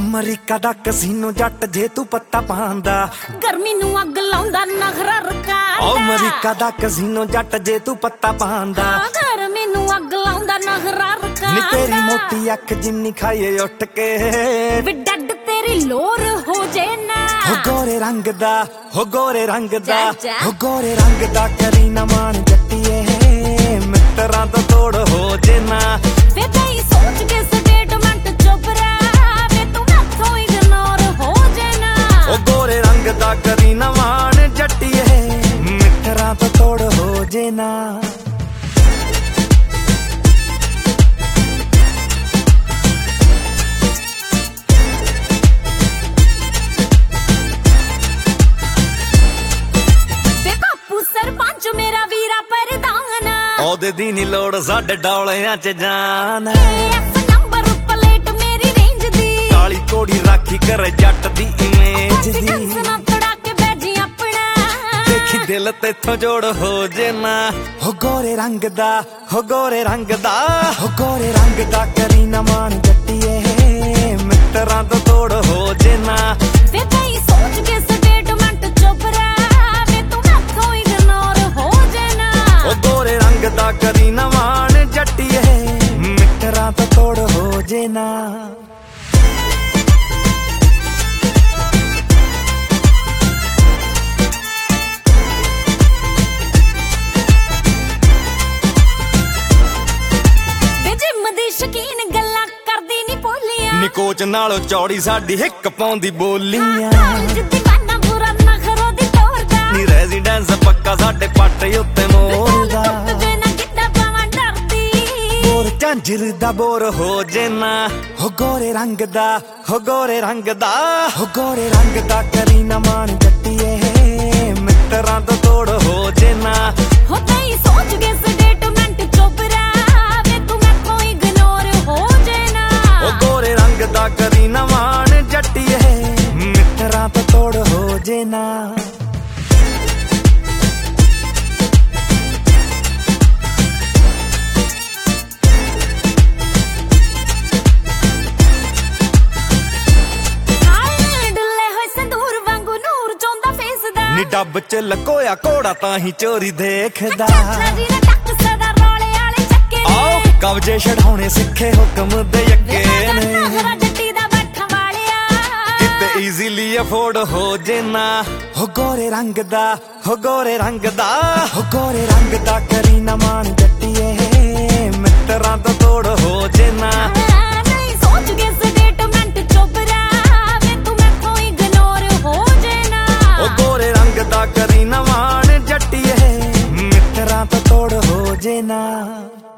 America ਦਾ casino ਜੱਟ ਜੇ ਤੂੰ ਪੱਤਾ ਪਾਉਂਦਾ, ਗਰਮੀ ਨੂੰ ਅੱਗ ਲਾਉਂਦਾ ਨਖਰਾ ਰਕਾਂਦਾ। ਅਮਰੀਕਾ ਦਾ ਕਸੀਨੋ ਜੱਟ ਜੇ ਤੂੰ ਪੱਤਾ ਪਾਉਂਦਾ, ਗਰਮੀ ਨੂੰ ਅੱਗ ਲਾਉਂਦਾ ਨਖਰਾ ਰਕਾਂਦਾ। ਨੀ ਤੇਰੀ ਮੋਟੀ ਅੱਖ ਜਿੰਨੀ ਖਾਈਏ ਉੱਠ ਕੇ, ਵੀ ਡੱਡ ਤੇਰੀ ਲੋਰ ਹੋ ਜੇ ਨਾ। ਹੋ ਗੋਰੇ ਰੰਗ ਦਾ, ਹੋ ਗੋਰੇ ਰੰਗ ਦਾ, ਜਾ। ਹੋ ਗੋਰੇ ਰੰਗ ਦਾ ਕਰੀ ਨਾ ਮਾਣ ਜੱਟੀਏ, ਮਿੱਤਰਾਂ ਤੋਂ ਤੋੜ ਹੋ ਜੇ ਨਾ। ਵੇ ਕਈ ਸੋਚ ਕੇ ਸਟੇਟਮੈਂਟ ਚੁੱਪ ਰਹਿ, ਵੇ ਤੂੰ ਮੈਥੋਂ ਇਗਨੋਰ ਹੋ ਜੇ ਨਾ। ਹੋ ਗੋਰੇ ਰੰਗ ਦਾ ਕਰੀ ਨਾ ਮਾਣ ਜੱਟੀਏ, ਮਿੱਤਰਾਂ ਤੋਂ ਤੋੜ ਹੋ ਜੇ ਨਾ। ਮੇਰਾ ਵੀਰਾ ਪ੍ਰਧਾਨ, ਉਹਦੇ ਦੀ ਨੀ ਲੋੜ ਸਾਡੇ ਡੌਲਿਆਂ ਚ ਜਾਨ। ਐਸ ਨੰਬਰ ਪਲੇਟ ਮੇਰੀ ਰੇਂਜ ਦੀ, ਕਾਲੀ ਕੋੜੀ ਰਾਖੀ ਕਰ ਜੱਟ ਦੀ ਇਮੇਜ ਦੀ। ਨਾ ਤੜਾ ਕੇ ਬੈਜੀ ਆਪਣਾ, ਦੇਖੀ ਦਿਲ ਤੇਥੋਂ ਜੋੜ ਹੋ ਜੇ ਨਾ। ਹੋ ਗੋਰੇ ਰੰਗ ਦਾ, ਹੋ ਗੋਰੇ ਰੰਗ ਦਾ, ਹੋ ਗੋਰੇ ਰੰਗ ਦਾ ਕਰੀ ਨਾ ਮਾਣ ਜੱਟੀਏ, ਮਿੱਤਰਾਂ ਤੋਂ ਤੋੜ ਹੋ ਜੇ ਨਾ। ਵੇ ਕਈ ਸੋਚ ਕੇ ਸਟੇਟਮੈਂਟ ਚੁੱਪ ਰਹਿ, ਵੇ ਤੂੰ ਮੈਥੋਂ ਇਗਨੋਰ ਹੋ ਜੇ ਨਾ। ਹੋ ਗੋਰੇ ਰੰਗ ਦਾ ਕਰੀ ਨਾ ਮਾਣ ਜੱਟੀਏ, ਮਿੱਤਰਾਂ ਤੋਂ ਤੋੜ ਹੋ ਜੇ ਨਾ। ਸ਼ਕੀਨ ਗੱਲਾਂ ਕਰਦੀ ਨੀ ਭੋਲੀਆਂ, ਨੀ ਕੋਚ ਨਾਲੋਂ ਚੌੜੀ ਸਾਡੀ ਹਿੱਕ ਪਾਉਂਦੀ ਬੋਲੀਆਂ। ਦੀਵਾਨਾ ਬੁਰਾ ਨਖਰੋ ਦੀ ਤੋਰਦਾ, ਨੀ ਰੈਜ਼ੀਡੈਂਸ ਪੱਕਾ ਸਾਡੇ ਪੱਟ ਉੱਤੇ ਮੋਰਦਾ। ਜੇ ਨਾ ਕਿੱਦਾਂ ਪਾਵਾਂ ਡਰਦੀ, ਬੋਰ ਝਾਂਜਰ ਦਾ ਬੋਰ ਹੋ ਜੇ ਨਾ। ਹੋ ਗੋਰੇ ਰੰਗ ਦਾ, ਹੋ ਗੋਰੇ ਰੰਗ ਦਾ, ਹੋ ਗੋਰੇ ਰੰਗ ਦਾ ਕਰੀ ਨਾ ਮਾਣ ਜੱਟੀਏ, ਮਿੱਤਰਾਂ ਤੋਂ ਤੋੜ ਹੋ ਜੇ ਨਾ। ਹੋ ਕਈ ਸੋਚ ਕੇ ਸਟੇਟਮੈਂਟ ਚੁੱਪ ਰਹਿ, ਵੇ ਤੂੰ ਮੈਥੋਂ ਇਗਨੋਰ ਹੋ ਜੇ ਨਾ। ਹੋ ਗੋਰੇ ਰੰਗ ਦਾ ਕਰੀ ਨਾ ਮਾਣ ਜੱਟੀਏ, ਮਿੱਤਰਾਂ ਤੋਂ ਤੋੜ ਹੋ ਜੇ ਨਾ। ਨੀ ਡੱਬ ਚ ਲਕੋਇਆ ਘੋੜਾ ਤਾਂ ਹੀ ਚੋਰੀ ਦੇਖਦਾ। ਆਓ ਕਬਜੇ ਛਡਾਉਣੇ ਸਿੱਖੇ ਹੁਕਮ ਦੇ ਅੱਗੇ ਨੇ, ਕਿਤੇ ਈਜ਼ੀਲੀ ਅਫੋਰਡ ਹੋ ਜੇ ਨਾ। ਹੋ ਗੋਰੇ ਰੰਗ ਦਾ, ਹੋ ਗੋਰੇ ਰੰਗ ਦਾ, ਹੋ ਗੋਰੇ ਰੰਗ ਦਾ ਕਰੀ ਨਾ ਮਾਣ ਜੱਟੀਏ, ਮਿੱਤਰਾਂ ਤੋਂ ਤੋੜ ਹੋ ਜੇ ਨਾ। ਸੋਚ ਕੇ ਸਟੇਟਮੈਂਟ ਚੁੱਪ ਰਹਿ, ਵੇ ਤੂੰ ਮੈਥੋਂ ਇਗਨੋਰ ਹੋ ਜੇ ਨਾ। ਹੋ ਗੋਰੇ ਰੰਗ ਦਾ ਕਰੀ ਨਾ ਮਾਣ ਜੱਟੀਏ, ਮਿੱਤਰਾਂ ਤੋਂ ਤੋੜ ਹੋ ਜੇ ਨਾ।